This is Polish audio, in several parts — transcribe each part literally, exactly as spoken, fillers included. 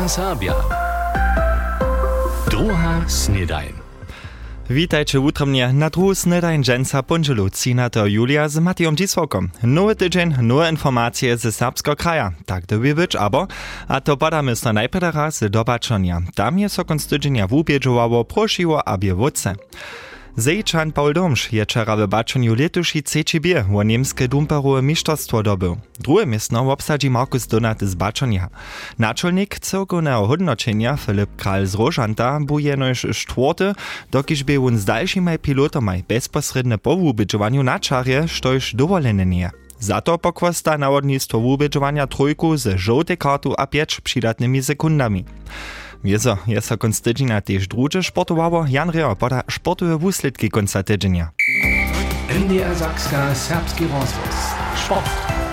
Serbia. Druga snedajn. Witajcie utromnie na druhu snedajn dżęca pondzielu trzynanego Julia z Matijom Dzisłokom. Nowy tydzień, nowe informacje ze serbskiego kraja. Tak doby być, abo, a to badamy na najpierw raz do Bačonia. Tam je so konc tydzienia wubědžowało, prosiło, aby wódce. Zejczan Paul Domsch je wczera w Bačoniu letuši trzeci bier o niemskie dumperowe mistrzostwo dobył. Drugie miejsce obsadzi Markus Donat z Bačonia. Naczelnik cyrkownego hodnoczenia Filip Kral z Rožanta był jenož czwarty, dokiż był on z dalszymi pilotami bezpośrednio po wubědžowaniu na czarje, štož dovolene nie. Za to pokłasta nawodnictwo wubědžovania trójku z żółtej kartu a pięć przydatnymi sekundami. Wieso, jest so konc tydzienia też drugie sportowało. Jan Reher poda sportowe wusledki konca tydzienia. N D R Sakska serbski rozvoz. Sport.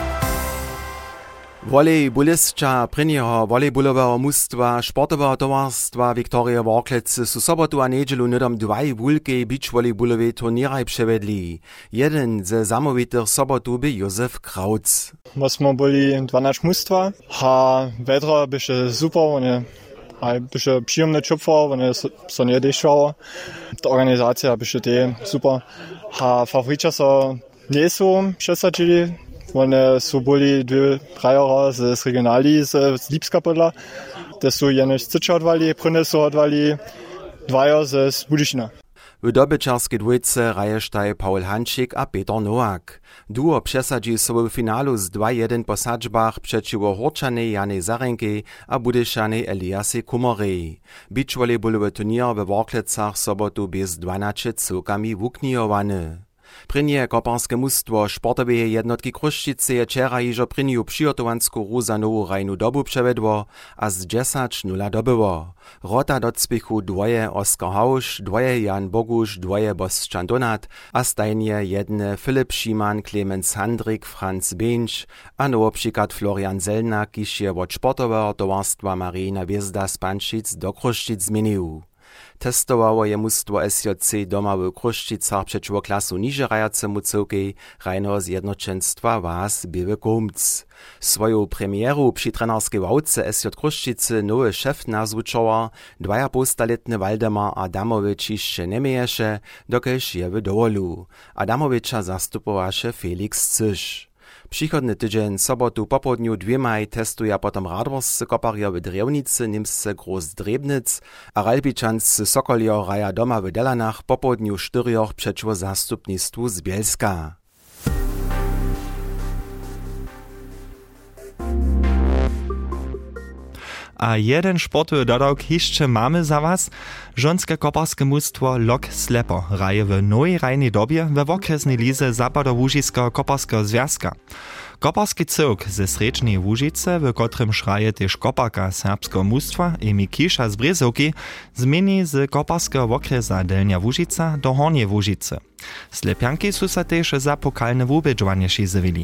Volejbolistka prynjeho volejbolowego mustwa sportowego towarstwa Viktoria Worklec su sobotu a niedzielu nudom dwaj wulkej beach-volejbolowej turnieraj przevedli. Jeden ze zamówitych sobotu by Józef Krautz. My smo byli dwanaście mustwa, a vedro byše super, nie? A byše przyjemny čupfor, one so nie dešalo. Ta organizacja byše te super. A favoriča so nie są przesadzili. One są byli dwie trajora z regionali, z Lipska podla. Te są jenoś z Cycza odwali, prynne są odwali, dwajo z Budyšina. W dobyczarskiej dwójce rajesztaj Paul Hančík a Peter Nowak. Duo przesadzi sobie w finalu z dwa jeden po sadźbach przeciwko Horčanej Janej Zarenkej a Budyšanej Eliasej Kumorej. Beach-volejbolowy turnier we Worklecach sobotu bez dwanaście cukami wuknijowany. Prynje koparskie mustwo sportowej jednotki Kruščice je wczera iżo prynju przygotowansku ru za nowu rajnu dobu przevedło, a z dziesięć nula dobyło. Rota do cpichu dwoje Oskar Hausch, dwoje Jan Bogusz, dwoje Bosčan Donat, a stajnie jedne Filip Šiman, Clemens Handrik, Franz Benč, a nowo przykład Florian Zelnak, kiż je od sportowego towarstwa Marina Wiezda z Pančic do Kruščic zmienił. Testowało je mustwo S J C doma w Kruščicach przeciwko klasu niže rajacemu cyrkej rajnego zjednoczeństwa Was Biły Komc. Swoją premieru przy trenerskiej wałce S J Kruščicy nowy szef nazwuczała dwaja postaletny Waldemar Adamowicz jeszcze nie mieješe, dokež je w dowolu. Adamowicza zastupowaše Felix Cyš. Przychodny tydzień sobotu po południu dwiemaj testuje potom radworscy koparjo w Drewnicy, Nimsce Groß Drebnic, a Ralbičanscy Sokoljo raja doma w Delanach po południu czterioch przeciwko zastupnictwu z Bielska. A jeden sportowy dodawk jeszcze mamy za was. Żonskie koparskie mustwo Lok Slepo raje w nowej rajnej dobie we okresnej lize Zapadołużyskiego koparskiego związka. Koparski cyrk ze Srečnej Łužice, w kotrym szraje też koparka serbskiego mustwa Emi Kisza z Brezovky, zmieni z koparskiego okresa Delnia Łužica do Hornje Łužice. Slepianki su sa też za pokalne wubědžovanie šizevili.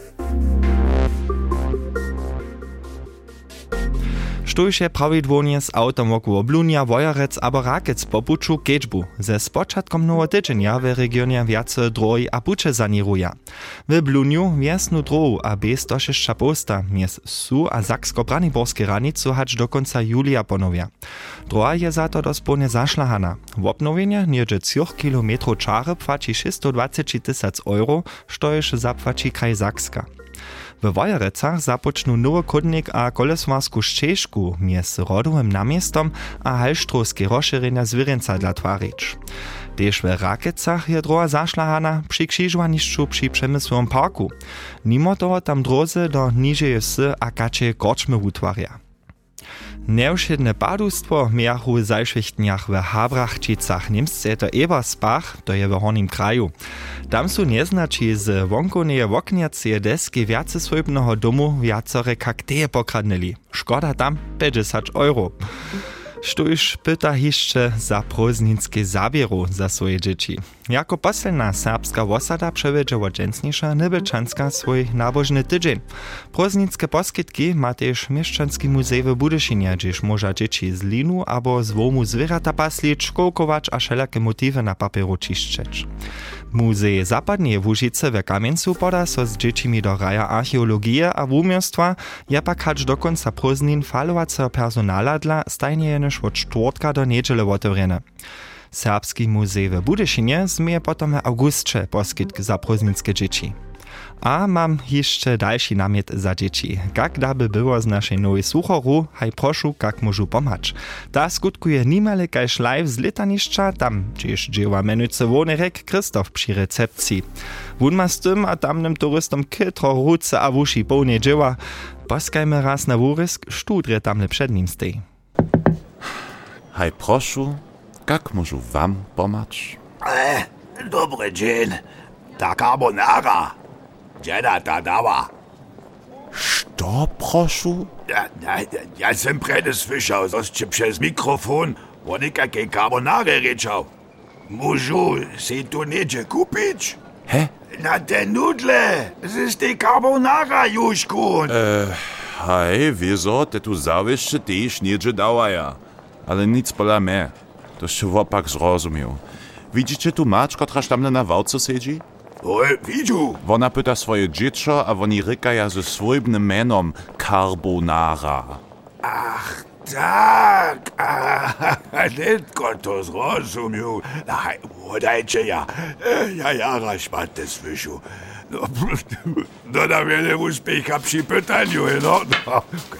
Štóž je prawidłownie z autom wokół Blunia, Wojarec abo Rakec po puczu Kedźbu. Ze spočatkom nowo tydzienia w regionie wiace droj a pucze zaniruja. W Bluniu wiesnu drohu a bez došešća posta mies Su a Saksko-Braniborskie ranicu hać do końca julia ponowia. Droha je za to dosłownie zašlahana. W obnowienie niedzie trzy kilometry czary płaci šesto dwadzieścia tysięcy euro, štož zapłaci kraj Sakska. W Wojarecach započnu nowy chodnik a koleswarsku ścieżku mies rodowym namiestom a halštrovskie rozszerzenia zwierzęca dla twarić. Też w Rakecach je droha zašlahana przy krzyżowaniszczu przy przemysłowym parku. Mimo toho tam drodze do niżej wsy a kacze korczmy utwarja. Neušedne padustwo miachu w zajšvechtniach w Habrachčicach, Niemsce to Ebersbach, to je w Hornim kraju. Tam su nieznači z wonkoneje wokniacie deski wiace swojbnego domu wiacore kakteje pokradnili. Szkoda tam päťdesiat euro. Štuž pyta hišće za prózdninske zabieru za swoje dzieci. Jako posledná serbska osada przewiedzie łodzensnisza Nybelczanska swój nabożny tydzień. Prózdninske poskitki ma też Mieszczanski muzej w Budyszynie, gdzież może dzieci z linu albo z łomu zwierata paslić, szkołkować a wszelakie motywy na papieru čišćeć. Muzej Zapadnie w Łužice we Kamieńcu poda so z dziećmi do raja archeologii a wumiostwa, je pak hacz do końca prózdnin falowacego personala dla stajnie niż od czwartka do niedziele otewrene. Serbski muzej w Budyszynie zmieje potom w augustce poskitk za prózdninske dzieci. A mam jeszcze dalszy namiet za dzieci. Jak daby było z naszej nowej słuchoru, haj proszu, jak możu pomać. Ta skutkuje nimale kajż live z letaniszcza, tam gdzież dzieła menujcy Wonerek Krzysztof przy recepcji. Wun ma z tym a tamnym turystom kytro, ruce a wuši pełnie dzieła. Poskajmy raz na wurysk, studre tamle przed nim stej. Haj proszu, jak możu wam pomać? E, dobry dzień. Ta carbonara. Dziada ta dała. Što, proszu? Ja, ja, ja jestem predy słyszał, że przez mikrofon o nikakiej carbonary ryczał. Możu si tu niedzie kupić? Hä? Na te nudle. Es ist die carbonara, Juszkun. E, haj, wieso, te tu zawieszcze też niedzie dawaja. Ale nic pola me. To się wopak zrozumiał. Widzicie tu macz, kotraż tamle na wałce siedzi? Oj, widziu. Ona pyta swoje dziecko, a oni rykaja ze swojbnym menom carbonara. Ach, tak. A, netko to zrozumiał. Haj, wodajcie ja. Ja jara szmatę słyšu. No, no na wiele uspiecha przy pytaniu, no. No.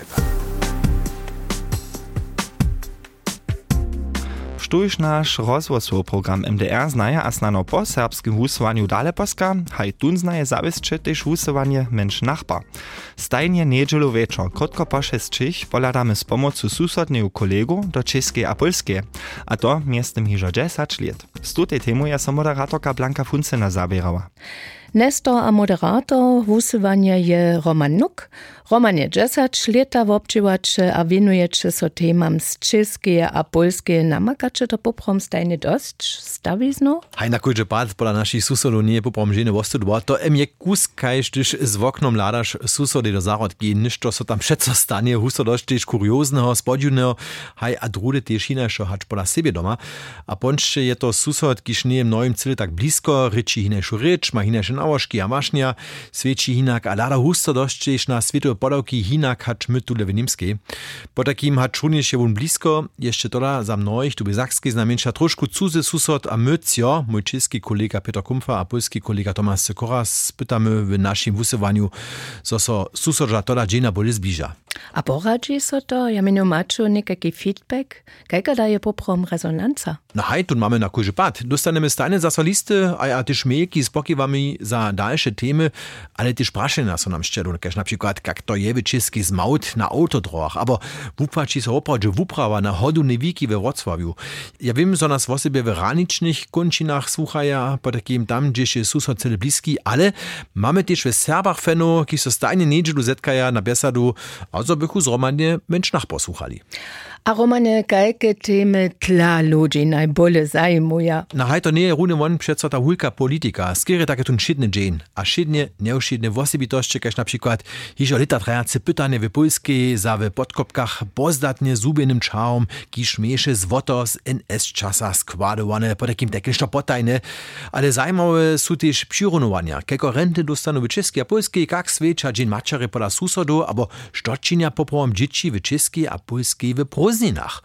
Štuž naš rozhlasov program M D R znaje a snano po serbskim husowaniu dale poska, haj tun znaje zawisće tež husowanie Mensch Nachbar. Stajnie niedzielu večer, krótko po šestčich, poladamy z pomocu susodneju kolegu do Českej a Polskeje, a to miestem hižo dziesięć let. Z tutej temu je so moderatorka Blanka Funcena zabierała. Nestor a moderator husowania je Roman Nuk. Roman je dziesięć lata wobczywacze a winujecie so temam z Českej a Polskeje. Namakacie to poprom stajnie dość stawizno? Haj na kujże pad pola naszych susodów nie poprom žene vostudła, to em je kuskajš, gdyż z oknom ladaš susody do zarodki, niż to so tam všetko stanie, huso dość też kurioznego, spodziwnego, haj a drude też inašo hacz pola siebie doma. A ponczcie je to susod, kiż nie w nowym cyle tak blisko, ryczy hinajšu rycz, ma hinajše nałożki a mašnia, sveči hinak, a lada husto dość też na świetłe podałki hinak hacz my tu w Niemskiej. Po takim hacz również je wun blisko, jeszcze tola za mnoich, tu by Sakskiej znamienša troszku cuzy susod a mycio, mój český kolega Peter Kumpfer a polski kolega Tomasz Sekora spytamy w naszym wusowaniu, so so susodża tola dżena boli zbliża. A poradzi so to, ja minu maču nekaki feedback, kajka daje poprom rezonanca? Na haj, tu mamy na kujże pad. Dostanemy stajne za solisty, a ja też miejki spokiewamy za dalsze temy, ale też praszenia są nam szczelu, każ na przykład, jak to je wyczyski zmaut na autodroch, albo wupači so opradzie wuprawa na hodu niewiki we Wrocławiu. Ja wiem, że nas w osobie w ranicznych kończynach słuchaja, po takim tam, gdzie się susod cele bliski, ale mamy też w Serbach feno, ki so stajne niedzielu zetkaja na besadu, a co bychu z Romanie Mensch Nachbar słuchali. A Romane, kajke temy tla ludzi najbole zajmuja? Na haj to nie je runy won přeco ta hulka politika. Skiery takie tun šidne dżen, a šidne, neušidne wosebitości, kaž na przykład hižo lita trajace pytanie w Polskiej za w podkopkach pozdatnie zubienym czałom, kiż miesze z woto z N S-czasa składowane po takim tekelšto potajne, ale zajmowe są też przyrunowania, kajko renty dostanu w Českej a Polskiej, kak sveča dżen mačary pola susodu, abo štočinia poprom dzieci w Českej a Polskiej w prózdninach.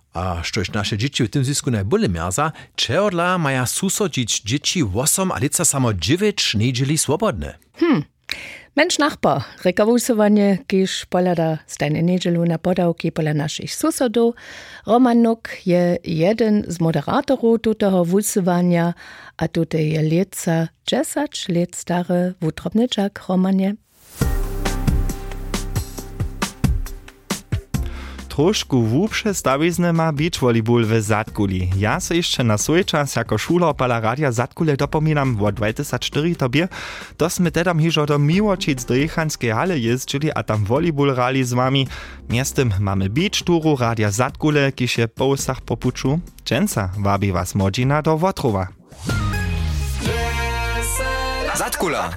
A štož naše dzieci w tym zisku najbole merza, čehodla maja susodzić dzieci osem, a lica samo dziewięć niedzieli swobodne. Hmm. Mensch Nachbar, reka wusowanie, kiż polada stajne niedzielu na podałki pola naszych susodów. Roman Nuk je jeden z moderatorów tutego wusowania, a tutaj je lieca dziesięć lat stary wutrobnyczak, Romanie. trošku wupsze stawizny ma beach volleyball w Zatkuli. Ja se jeszcze na swój czas jako szula opala radia Zatkule dopominam, wo dwa tysiące cztery to bie, to sme tedam hižo do Miłočic do Jechanskiej hale jeździli a tam volleyball rali z wami. Miastem mamy beach turu radia Zatkule, kiż je po usach popuczu. Dżęca wabi was modzina do Wotrowa. Zatkula!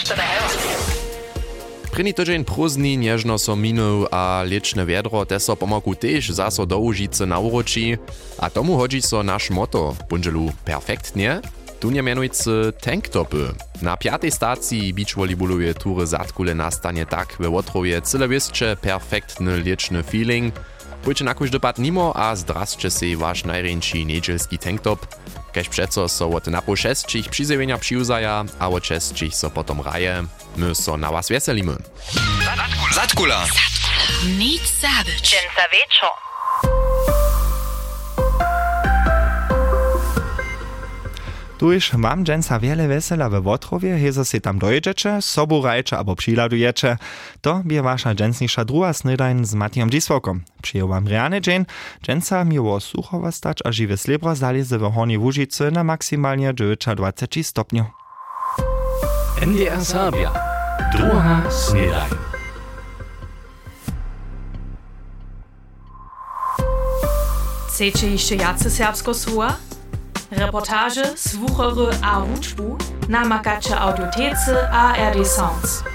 První tydzień prózdni niežno so minul a liečne viedro te so pomogu tež zaso do Łužice na uroči, a tomu hodzi so naš moto, bunželu perfektnie, tu nie mianujcy tanktopy. Na piatej stacji beachvolleyballowej tury Zatkule nastanie tak we Wotrowie cyle wysce perfektny liečny feeling. Pójdzie na kuś dopad nimo a zdrasće se wasz najrjeńši niedzielski tanktop, kaž přeco so od napo šestčich přizjewienia přiuzaja, a od šestčich so potom raje. My so na was veselimy. Zatkula! Zatkula! Nic zabyć. Dżęca wieczor. Tuż mam dżęca wiele wesela we Wotrowie, hezo se tam dojdziecie, sobu rajcze albo přiladujecie. To bie wasza dżęsniejsza druga snydajn z Matijom Dziswokom. Przyjął wam reany dzień, dżęca miło suchowa stać, a żywe slebro zaleze we Hornej Łužicy na maksymalnie dziewięćdziesiąt stopniu. N D R Serbia. Druga snydajn. Chcecie jeszcze jacy serbsko słowa? Reportaże, słuchory a wuczbu namakacie audiotece A R D Sounds.